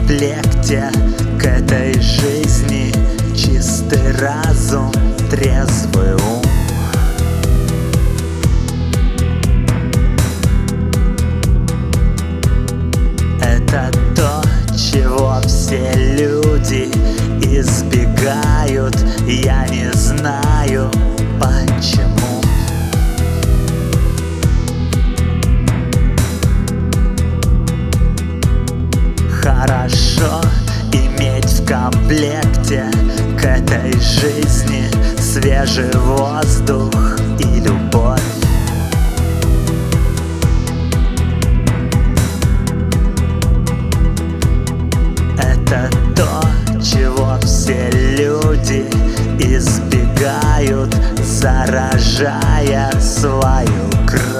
комплекте к этой жизни чистый разум, трезвый ум. Это то, чего все люди избегают, я не знаю почему. Хорошо иметь в комплекте к этой жизни свежий воздух и любовь. Это то, чего все люди избегают, заражая свою кровь.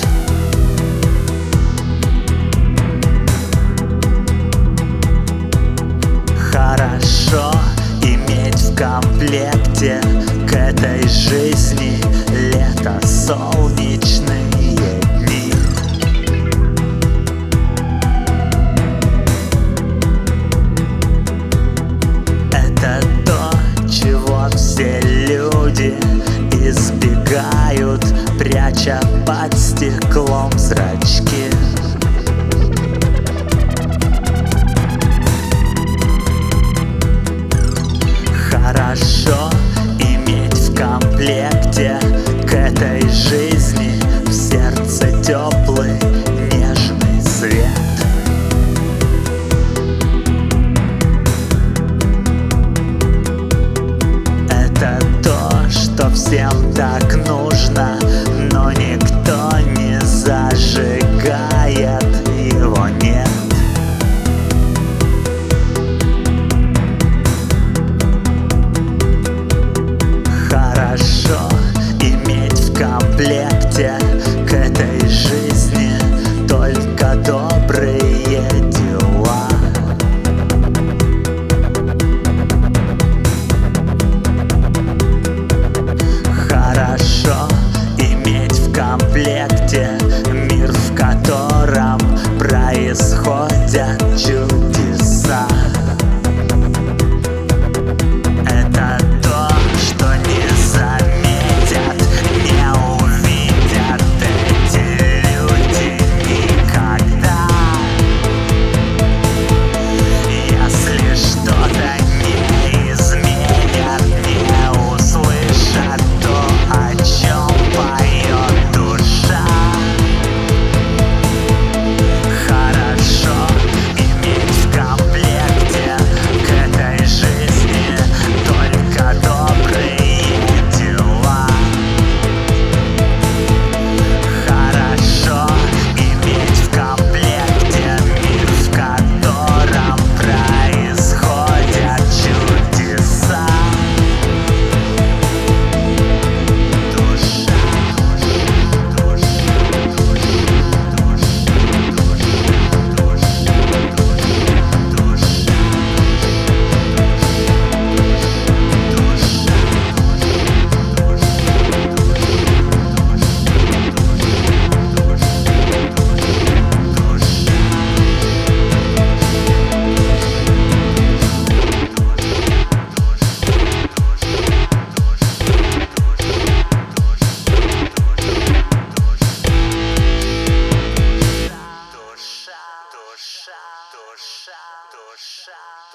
Хорошо иметь в комплекте к этой жизни лето, солнечные дни. Это то, чего все люди избегают, пряча под стеклом зрачки. Хорошо иметь в комплекте к этой жизни в сердце теплый нежный свет. Это то, что всем так нужно, но никто не зажигает, его нет. Хорошо иметь в комплекте к этой жизни только добрые дела. Хорошо иметь в комплекте мир, в котором происходят чудеса. Это то, что не заметят, не увидят эти люди никогда. Если что-то не изменят, не услышат то, о чем поет душа. Хорошо иметь в комплекте к этой жизни только добрые дела. Хорошо иметь в комплекте мир, в котором происходят чудеса. Душа,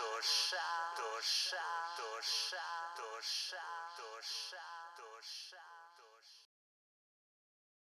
душа.